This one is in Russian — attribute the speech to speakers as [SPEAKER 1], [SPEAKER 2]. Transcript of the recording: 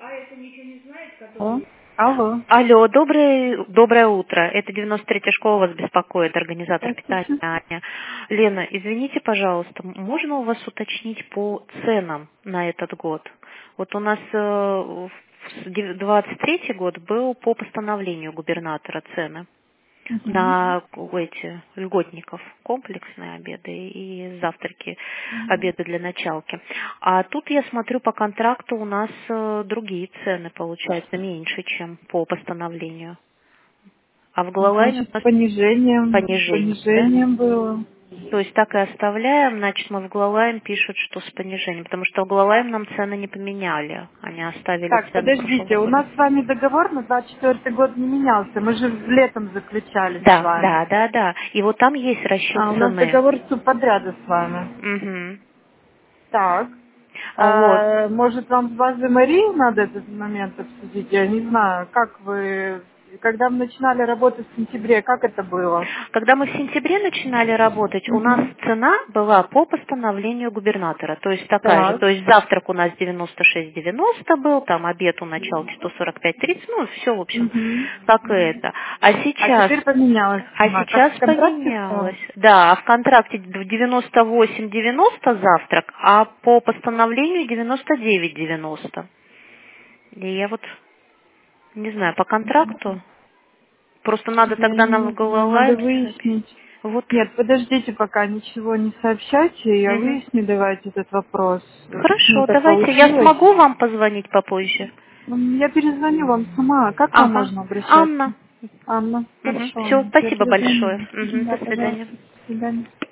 [SPEAKER 1] Алло. Алло.
[SPEAKER 2] Алло, доброе утро. Это 93-я школа вас беспокоит, организатор питания Аня. Лена, извините, пожалуйста, можно у вас уточнить по ценам на этот год? Вот у нас 23-й год был по постановлению губернатора цены на эти льготников, комплексные обеды и завтраки, обеды для началки. А тут я смотрю, по контракту у нас другие цены, получается, меньше, чем по постановлению. А в Главлайне у нас
[SPEAKER 1] Понижением было.
[SPEAKER 2] То есть так и оставляем, значит, мы в Главлайм пишут, что с понижением, потому что в Главлайм нам цены не поменяли, они оставили
[SPEAKER 1] Так,
[SPEAKER 2] цены
[SPEAKER 1] подождите,
[SPEAKER 2] прошлого
[SPEAKER 1] у
[SPEAKER 2] года.
[SPEAKER 1] нас с вами договор на 24-й год не менялся, мы же летом заключали с
[SPEAKER 2] Да,
[SPEAKER 1] вами.
[SPEAKER 2] да, да, да. И вот там есть расчет
[SPEAKER 1] У нас
[SPEAKER 2] цены.
[SPEAKER 1] договор субподряда с вами.
[SPEAKER 2] Угу.
[SPEAKER 1] Так,
[SPEAKER 2] Вот.
[SPEAKER 1] может вам с базой Марии надо этот момент обсудить? Я не знаю, как вы, когда мы начинали работать в сентябре, как это было?
[SPEAKER 2] Когда мы в сентябре начинали работать, у нас цена была по постановлению губернатора, то есть такая же.
[SPEAKER 1] Так.
[SPEAKER 2] То есть завтрак у нас 96,90 был, там обед у началки 145,30, ну все, в общем, как и это. А
[SPEAKER 1] А
[SPEAKER 2] сейчас,
[SPEAKER 1] теперь поменялась цена. Как в контракте стало?
[SPEAKER 2] поменялось. Да, а в контракте 98,90 завтрак, а по постановлению 99,90. И я вот не знаю, по контракту. Просто надо
[SPEAKER 1] Я
[SPEAKER 2] тогда
[SPEAKER 1] не
[SPEAKER 2] нам в
[SPEAKER 1] знаю, надо
[SPEAKER 2] Гололайм.
[SPEAKER 1] выяснить.
[SPEAKER 2] Вот.
[SPEAKER 1] Нет, подождите, пока ничего не сообщайте, я
[SPEAKER 2] Мгм.
[SPEAKER 1] выясню давайте этот вопрос. Почему
[SPEAKER 2] Хорошо,
[SPEAKER 1] так
[SPEAKER 2] давайте. Я
[SPEAKER 1] получилось?
[SPEAKER 2] смогу вам позвонить попозже?
[SPEAKER 1] Я перезвоню вам сама. Как к вам
[SPEAKER 2] Ага.
[SPEAKER 1] можно обращаться?
[SPEAKER 2] Анна.
[SPEAKER 1] Анна, хорошо,
[SPEAKER 2] Все,
[SPEAKER 1] я
[SPEAKER 2] спасибо
[SPEAKER 1] перезвоню.
[SPEAKER 2] большое. Мгм.
[SPEAKER 1] Да,
[SPEAKER 2] До свидания.
[SPEAKER 1] пожалуйста, до свидания.